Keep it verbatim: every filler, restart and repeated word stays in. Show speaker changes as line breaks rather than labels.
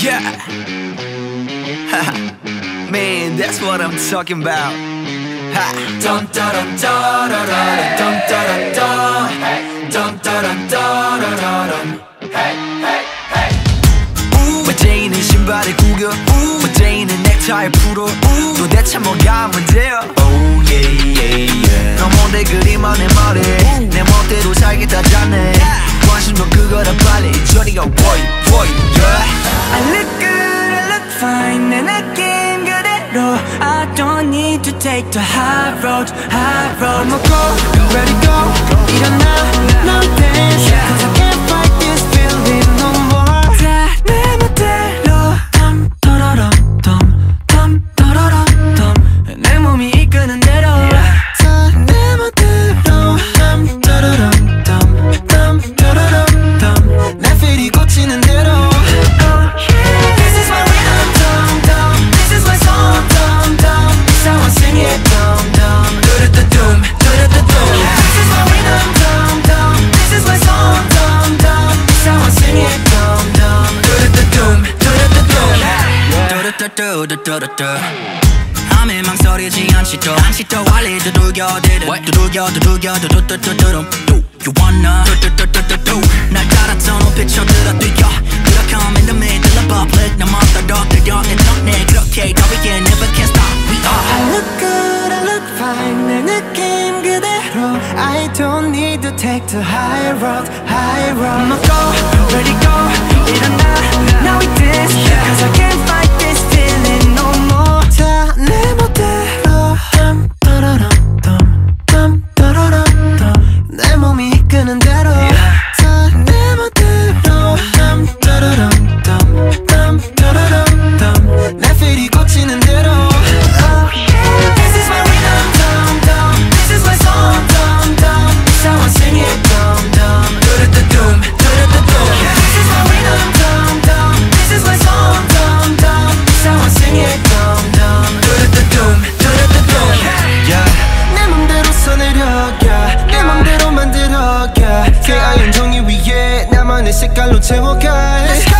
Yeah. Man, that's what I'm talking about. Ha. Dum da dum da da da dum da dum da. Dum da dum da da da dum. Hey hey hey. 멋쟁이는 신발을 구겨. 멋쟁이는 넥타이 풀어. 도대체 뭐가 문제야? Oh yeah yeah yeah. 너 뭔데 그리 많은 말해. 내 멋대로 살겠다잖아. 관심도 그거라 빨리 저리가 boy boy yeah.
I look good, I look fine 내 느낌 그대로 I don't need to take the high road, high road I'ma go, ready go 일어나, now dance Cause I can't fight this feeling no more 다 내 멋대로 덤, 떠러럼, 덤, 덤, 떠러럼, 덤 내 몸이 이끄는 대로 다 내 멋대로 덤, 떠러럼, 덤, 덤, 떠러럼, 덤 내 feel이 꽂히는 대로
밤에 망설이지 않지도 않지도 알리 두들겨 대든 두들겨 두들겨 두두두두두둠 Do you wanna 두두두두두두 날 따라서 높이 쳐들어 뛰어 그렇게 I'm in the middle of public 나 멈춰도 그려 내 너네 그렇게 더위에 never can stop We are
I look good, I look fine 내 느낌 그대로 I don't need to take the high road, high road I'ma go, ready go 일어나, now we dance Cause I can't fight this feeling no more 다 내 멋대로 땀 따라람 땀 땀 따라람 땀 내 몸이 이끄는 대로 다 내 멋대로 땀 따라람 땀 땀 따라람 땀 내 feel이 꽂히는 대로 This is my rhythm dum dum This is my song dum dum This how I sing it dum dum Do-do-do-dum do-do-do-dum This is my rhythm dum dum This is my song dum dum This how I sing it dum dum Do-do-do-dum do-do-do-dum Yeah 내 맘대로 써내려 yeah 내 맘대로 만들어 yeah 새하얀 종이 위에 나만의 색깔로 채워가